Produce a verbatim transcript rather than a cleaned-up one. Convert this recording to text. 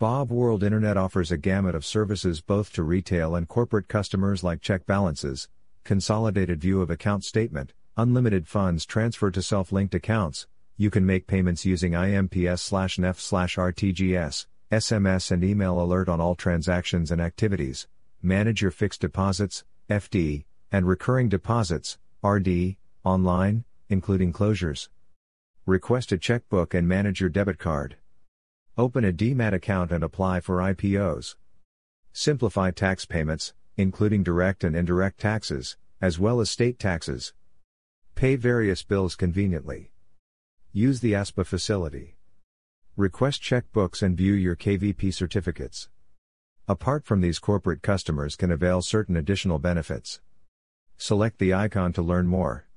Bob World Internet offers a gamut of services both to retail and corporate customers like check balances, consolidated view of account statement, unlimited funds transfer to self-linked accounts. You can make payments using I M P S slash N E F T slash R T G S, S M S and email alert on all transactions and activities. Manage your fixed deposits, F D, and recurring deposits, R D, online, including closures. Request a checkbook and manage your debit card. Open a demat account and apply for I P Os. Simplify tax payments, including direct and indirect taxes, as well as state taxes. Pay various bills conveniently. Use the A S P A facility. Request checkbooks and view your K V P certificates. Apart from these, corporate customers can avail certain additional benefits. Select the icon to learn more.